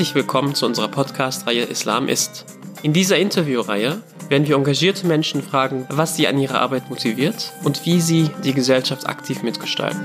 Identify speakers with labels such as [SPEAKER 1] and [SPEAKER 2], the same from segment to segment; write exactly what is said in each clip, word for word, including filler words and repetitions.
[SPEAKER 1] Herzlich willkommen zu unserer Podcast-Reihe Islam ist. In dieser Interviewreihe werden wir engagierte Menschen fragen, was sie an ihrer Arbeit motiviert und wie sie die Gesellschaft aktiv mitgestalten.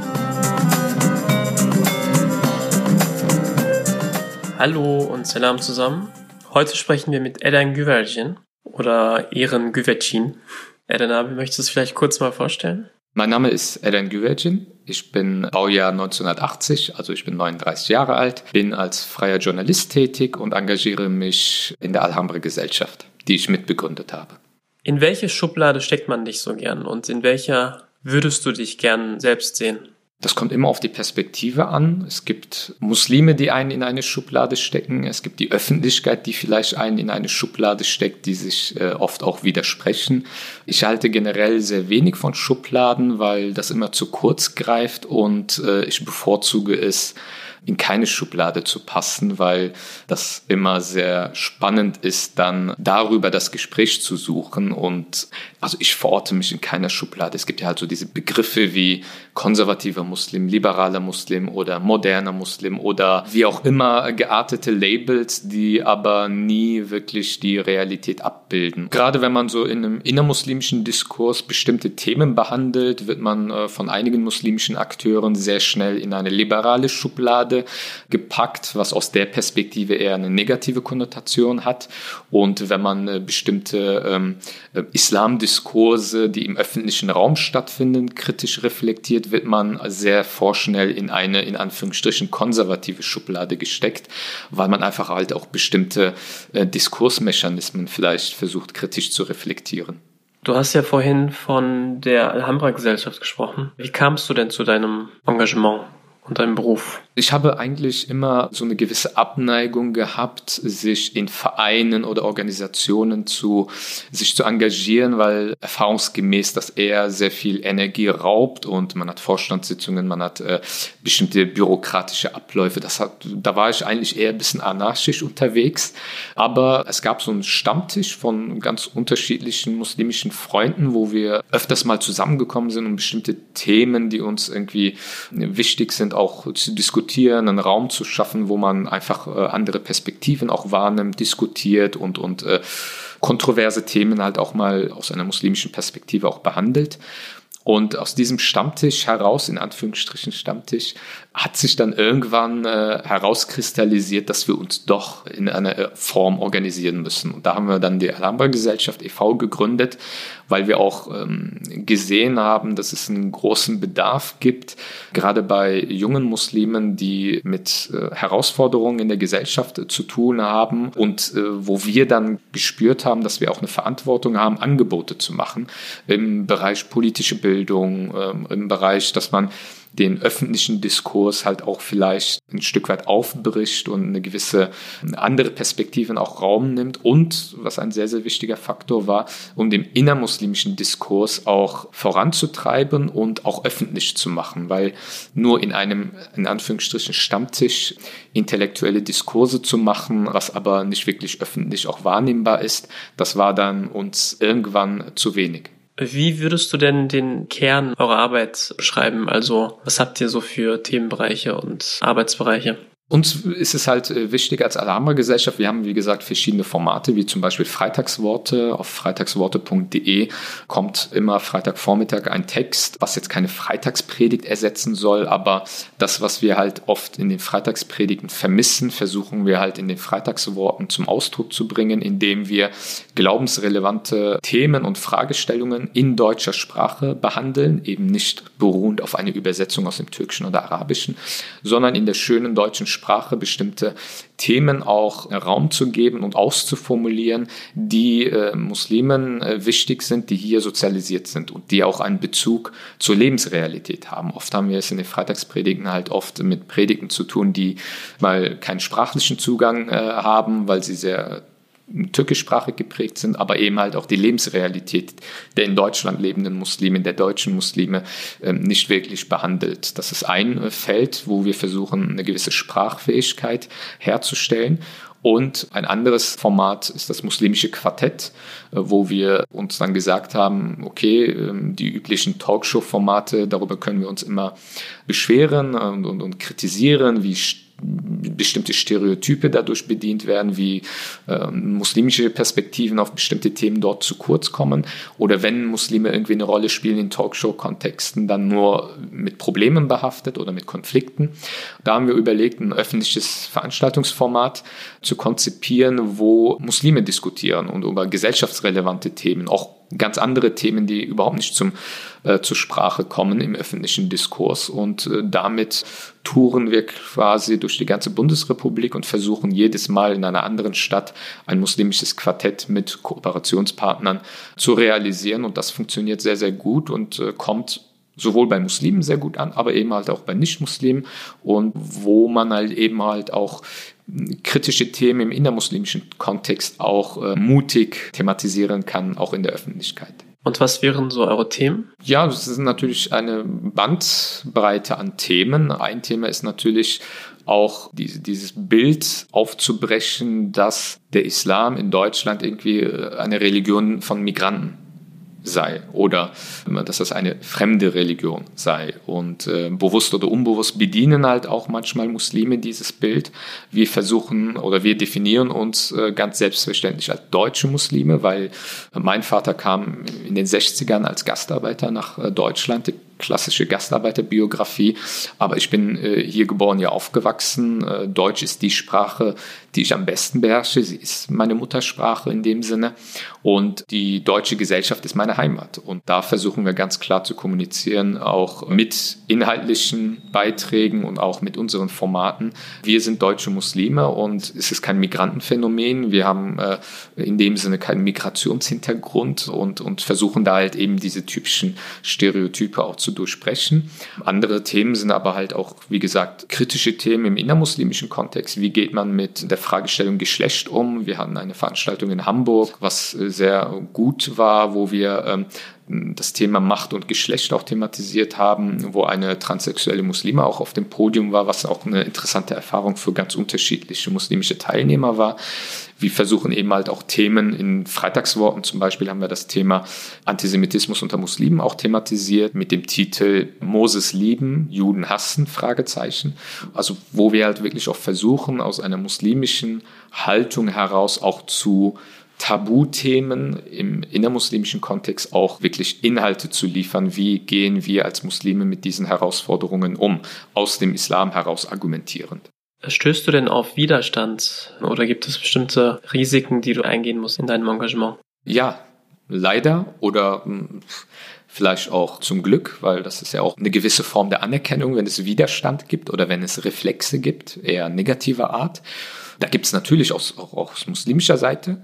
[SPEAKER 1] Hallo und Salam zusammen. Heute sprechen wir mit Eren Güvercin oder Eren Güvercin. Eren, möchtest du es vielleicht kurz mal vorstellen?
[SPEAKER 2] Mein Name ist Eren Güvercin. Ich bin Baujahr neunzehnhundertachtzig, also ich bin neununddreißig Jahre alt, bin als freier Journalist tätig und engagiere mich in der Alhambra-Gesellschaft, die ich mitbegründet habe.
[SPEAKER 1] In welche Schublade steckt man dich so gern und in welcher würdest du dich gern selbst sehen?
[SPEAKER 2] Das kommt immer auf die Perspektive an. Es gibt Muslime, die einen in eine Schublade stecken. Es gibt die Öffentlichkeit, die vielleicht einen in eine Schublade steckt, die sich äh, oft auch widersprechen. Ich halte generell sehr wenig von Schubladen, weil das immer zu kurz greift und äh, ich bevorzuge es, in keine Schublade zu passen, weil das immer sehr spannend ist, dann darüber das Gespräch zu suchen. Und also ich verorte mich in keiner Schublade. Es gibt ja halt so diese Begriffe wie konservativer Muslim, liberaler Muslim oder moderner Muslim oder wie auch immer geartete Labels, die aber nie wirklich die Realität abbilden. Gerade wenn man so in einem innermuslimischen Diskurs bestimmte Themen behandelt, wird man äh, von einigen muslimischen Akteuren sehr schnell in eine liberale Schublade gepackt, was aus der Perspektive eher eine negative Konnotation hat. Und wenn man äh, bestimmte ähm, äh, Islamdiskurse, die im öffentlichen Raum stattfinden, kritisch reflektiert, wird man sehr vorschnell in eine, in Anführungsstrichen, konservative Schublade gesteckt, weil man einfach halt auch bestimmte äh, Diskursmechanismen vielleicht versucht, kritisch zu reflektieren.
[SPEAKER 1] Du hast ja vorhin von der Alhambra-Gesellschaft gesprochen. Wie kamst du denn zu deinem Engagement und deinem Beruf?
[SPEAKER 2] Ich habe eigentlich immer so eine gewisse Abneigung gehabt, sich in Vereinen oder Organisationen zu, sich zu engagieren, weil erfahrungsgemäß das eher sehr viel Energie raubt und man hat Vorstandssitzungen, man hat äh, bestimmte bürokratische Abläufe. Das hat, da war ich eigentlich eher ein bisschen anarchisch unterwegs. Aber es gab so einen Stammtisch von ganz unterschiedlichen muslimischen Freunden, wo wir öfters mal zusammengekommen sind, um bestimmte Themen, die uns irgendwie wichtig sind, auch zu diskutieren, einen Raum zu schaffen, wo man einfach äh, andere Perspektiven auch wahrnimmt, diskutiert und, und äh, kontroverse Themen halt auch mal aus einer muslimischen Perspektive auch behandelt. Und aus diesem Stammtisch heraus, in Anführungsstrichen Stammtisch, hat sich dann irgendwann äh, herauskristallisiert, dass wir uns doch in einer Form organisieren müssen. Und da haben wir dann die Alhambra-Gesellschaft e V gegründet, weil wir auch ähm, gesehen haben, dass es einen großen Bedarf gibt, gerade bei jungen Muslimen, die mit äh, Herausforderungen in der Gesellschaft äh, zu tun haben und äh, wo wir dann gespürt haben, dass wir auch eine Verantwortung haben, Angebote zu machen im Bereich politische Bildung, äh, im Bereich, dass man den öffentlichen Diskurs halt auch vielleicht ein Stück weit aufbricht und eine gewisse andere Perspektiven auch Raum nimmt und, was ein sehr, sehr wichtiger Faktor war, um den innermuslimischen Diskurs auch voranzutreiben und auch öffentlich zu machen, weil nur in einem, in Anführungsstrichen, Stammtisch intellektuelle Diskurse zu machen, was aber nicht wirklich öffentlich auch wahrnehmbar ist, das war dann uns irgendwann zu wenig.
[SPEAKER 1] Wie würdest du denn den Kern eurer Arbeit beschreiben? Also, was habt ihr so für Themenbereiche und Arbeitsbereiche?
[SPEAKER 2] Uns ist es halt wichtig als Alhambra-Gesellschaft, wir haben wie gesagt verschiedene Formate, wie zum Beispiel Freitagsworte. Auf freitagsworte punkt de kommt immer Freitagvormittag ein Text, was jetzt keine Freitagspredigt ersetzen soll, aber das, was wir halt oft in den Freitagspredigten vermissen, versuchen wir halt in den Freitagsworten zum Ausdruck zu bringen, indem wir glaubensrelevante Themen und Fragestellungen in deutscher Sprache behandeln, eben nicht beruhend auf eine Übersetzung aus dem Türkischen oder Arabischen, sondern in der schönen deutschen Sprache bestimmte Themen auch Raum zu geben und auszuformulieren, die äh, Muslimen äh, wichtig sind, die hier sozialisiert sind und die auch einen Bezug zur Lebensrealität haben. Oft haben wir es in den Freitagspredigten halt oft mit Predigten zu tun, die mal keinen sprachlichen Zugang äh, haben, weil sie sehr türkischsprachig geprägt sind, aber eben halt auch die Lebensrealität der in Deutschland lebenden Muslime, der deutschen Muslime ähm, nicht wirklich behandelt. Das ist ein äh, Feld, wo wir versuchen, eine gewisse Sprachfähigkeit herzustellen. Und ein anderes Format ist das muslimische Quartett, wo wir uns dann gesagt haben, okay, die üblichen Talkshow-Formate, darüber können wir uns immer beschweren und, und, und kritisieren, wie bestimmte Stereotype dadurch bedient werden, wie äh, muslimische Perspektiven auf bestimmte Themen dort zu kurz kommen oder wenn Muslime irgendwie eine Rolle spielen in Talkshow-Kontexten, dann nur mit Problemen behaftet oder mit Konflikten. Da haben wir überlegt, ein öffentliches Veranstaltungsformat zu konzipieren, wo Muslime diskutieren und über gesellschaftsrelevante Themen, auch ganz andere Themen, die überhaupt nicht zum, äh, zur Sprache kommen im öffentlichen Diskurs. Und äh, damit touren wir quasi durch die ganze Bundesrepublik und versuchen jedes Mal in einer anderen Stadt ein muslimisches Quartett mit Kooperationspartnern zu realisieren. Und das funktioniert sehr, sehr gut und äh, kommt sowohl bei Muslimen sehr gut an, aber eben halt auch bei Nicht-Muslimen und wo man halt eben halt auch kritische Themen im innermuslimischen Kontext auch äh, mutig thematisieren kann, auch in der Öffentlichkeit.
[SPEAKER 1] Und was wären so eure Themen?
[SPEAKER 2] Ja, das ist natürlich eine Bandbreite an Themen. Ein Thema ist natürlich auch diese, dieses Bild aufzubrechen, dass der Islam in Deutschland irgendwie eine Religion von Migranten sei oder dass das eine fremde Religion sei. Und äh, bewusst oder unbewusst bedienen halt auch manchmal Muslime dieses Bild. Wir versuchen oder wir definieren uns äh, ganz selbstverständlich als deutsche Muslime, weil mein Vater kam in den sechzigern als Gastarbeiter nach äh, Deutschland, die klassische Gastarbeiterbiografie, aber ich bin äh, hier geboren, hier aufgewachsen. Äh, Deutsch ist die Sprache, die ich am besten beherrsche. Sie ist meine Muttersprache in dem Sinne und die deutsche Gesellschaft ist meine Heimat. Und da versuchen wir ganz klar zu kommunizieren, auch mit inhaltlichen Beiträgen und auch mit unseren Formaten. Wir sind deutsche Muslime und es ist kein Migrantenphänomen. Wir haben äh, in dem Sinne keinen Migrationshintergrund und, und versuchen da halt eben diese typischen Stereotype auch zu durchsprechen. Andere Themen sind aber halt auch, wie gesagt, kritische Themen im innermuslimischen Kontext. Wie geht man mit der Fragestellung Geschlecht um? Wir hatten eine Veranstaltung in Hamburg, was sehr gut war, wo wir ähm, das Thema Macht und Geschlecht auch thematisiert haben, wo eine transsexuelle Muslime auch auf dem Podium war, was auch eine interessante Erfahrung für ganz unterschiedliche muslimische Teilnehmer war. Wir versuchen eben halt auch Themen in Freitagsworten, zum Beispiel haben wir das Thema Antisemitismus unter Muslimen auch thematisiert mit dem Titel Moses lieben, Juden hassen, Fragezeichen. Also wo wir halt wirklich auch versuchen, aus einer muslimischen Haltung heraus auch zu Tabuthemen im innermuslimischen Kontext auch wirklich Inhalte zu liefern. Wie gehen wir als Muslime mit diesen Herausforderungen um, aus dem Islam heraus argumentierend?
[SPEAKER 1] Stößt du denn auf Widerstand oder gibt es bestimmte Risiken, die du eingehen musst in deinem Engagement?
[SPEAKER 2] Ja, leider oder mh, vielleicht auch zum Glück, weil das ist ja auch eine gewisse Form der Anerkennung, wenn es Widerstand gibt oder wenn es Reflexe gibt, eher negativer Art. Da gibt es natürlich auch, auch aus muslimischer Seite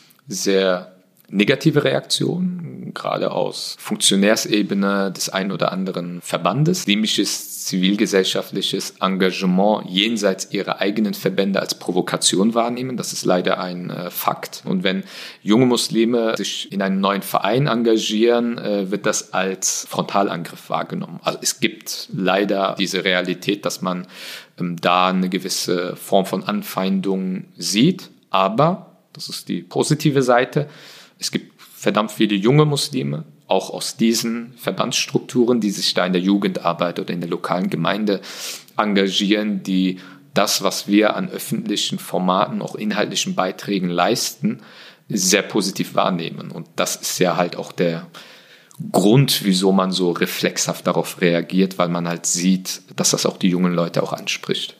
[SPEAKER 2] sehr negative Reaktionen, gerade aus Funktionärsebene des einen oder anderen Verbandes. Muslimisches zivilgesellschaftliches Engagement jenseits ihrer eigenen Verbände als Provokation wahrnehmen. Das ist leider ein äh, Fakt. Und wenn junge Muslime sich in einem neuen Verein engagieren, äh, wird das als Frontalangriff wahrgenommen. Also es gibt leider diese Realität, dass man ähm, da eine gewisse Form von Anfeindung sieht. Aber das ist die positive Seite. Es gibt verdammt viele junge Muslime, auch aus diesen Verbandsstrukturen, die sich da in der Jugendarbeit oder in der lokalen Gemeinde engagieren, die das, was wir an öffentlichen Formaten, auch inhaltlichen Beiträgen leisten, sehr positiv wahrnehmen. Und das ist ja halt auch der Grund, wieso man so reflexhaft darauf reagiert, weil man halt sieht, dass das auch die jungen Leute auch anspricht.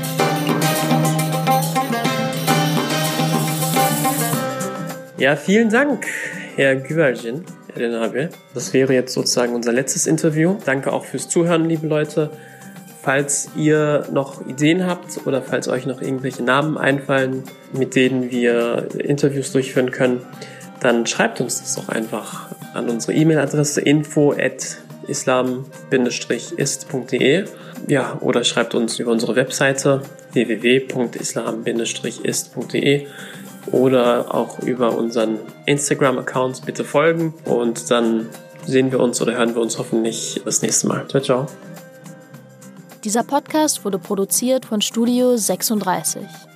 [SPEAKER 1] Ja, vielen Dank, Herr Güvercin, Erenhabe. Das wäre jetzt sozusagen unser letztes Interview. Danke auch fürs Zuhören, liebe Leute. Falls ihr noch Ideen habt oder falls euch noch irgendwelche Namen einfallen, mit denen wir Interviews durchführen können, dann schreibt uns das doch einfach an unsere E-Mail-Adresse info at islam ist punkt de. Ja, oder schreibt uns über unsere Webseite w w w punkt islam ist punkt de. Oder auch über unseren Instagram-Account bitte folgen und dann sehen wir uns oder hören wir uns hoffentlich das nächste Mal. Ciao, ciao.
[SPEAKER 3] Dieser Podcast wurde produziert von Studio sechsunddreißig.